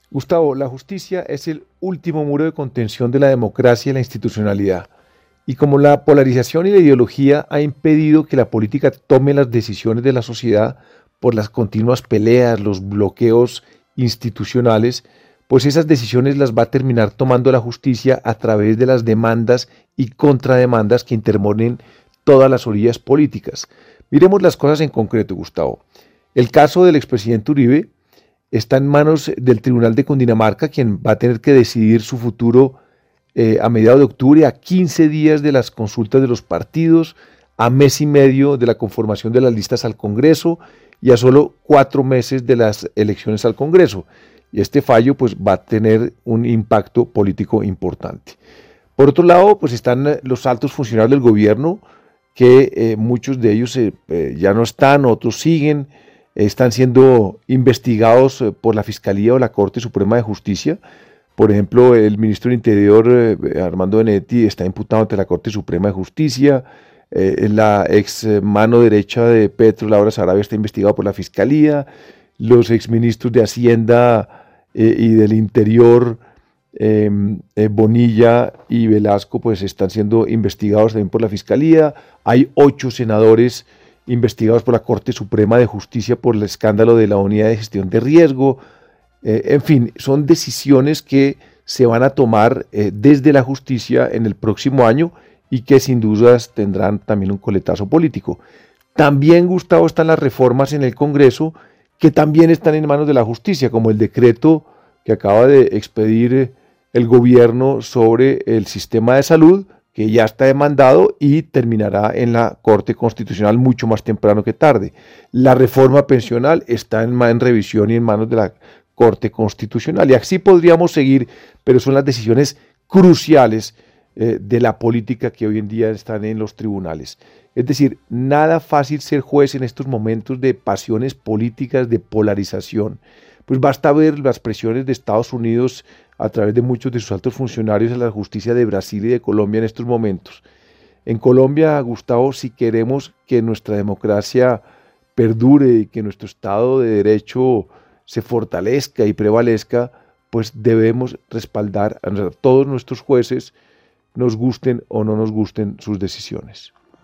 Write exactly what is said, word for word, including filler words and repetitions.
Gustavo, la justicia es el último muro de contención de la democracia y la institucionalidad. Y como la polarización y la ideología ha impedido que la política tome las decisiones de la sociedad por las continuas peleas, los bloqueos institucionales, pues esas decisiones las va a terminar tomando la justicia a través de las demandas y contrademandas que interponen todas las orillas políticas. Miremos las cosas en concreto, Gustavo. El caso del expresidente Uribe está en manos del Tribunal de Cundinamarca, quien va a tener que decidir su futuro eh, a mediados de octubre, a quince días de las consultas de los partidos, a mes y medio de la conformación de las listas al Congreso y a solo cuatro meses de las elecciones al Congreso. Y este fallo pues, va a tener un impacto político importante. Por otro lado, pues están los altos funcionarios del gobierno, que eh, muchos de ellos eh, eh, ya no están, otros siguen, están siendo investigados por la Fiscalía o la Corte Suprema de Justicia. Por ejemplo, el ministro del Interior, eh, Armando Benedetti, está imputado ante la Corte Suprema de Justicia. Eh, la ex mano derecha de Petro, Laura Sarabia, está investigado por la Fiscalía. Los exministros de Hacienda eh, y del Interior, eh, eh, Bonilla y Velasco, pues están siendo investigados también por la Fiscalía. Hay ocho senadores investigados por la Corte Suprema de Justicia por el escándalo de la Unidad de Gestión de Riesgo. Eh, en fin, son decisiones que se van a tomar eh, desde la justicia en el próximo año y que sin dudas tendrán también un coletazo político. También, Gustavo, están las reformas en el Congreso que también están en manos de la justicia, como el decreto que acaba de expedir el gobierno sobre el sistema de salud, que ya está demandado y terminará en la Corte Constitucional mucho más temprano que tarde. La reforma pensional está en, en revisión y en manos de la Corte Constitucional. Y así podríamos seguir, pero son las decisiones cruciales eh, de la política que hoy en día están en los tribunales. Es decir, nada fácil ser juez en estos momentos de pasiones políticas, de polarización. Pues basta ver las presiones de Estados Unidos a través de muchos de sus altos funcionarios a la justicia de Brasil y de Colombia en estos momentos. En Colombia, Gustavo, si queremos que nuestra democracia perdure y que nuestro Estado de Derecho se fortalezca y prevalezca, pues debemos respaldar a todos nuestros jueces, nos gusten o no nos gusten sus decisiones.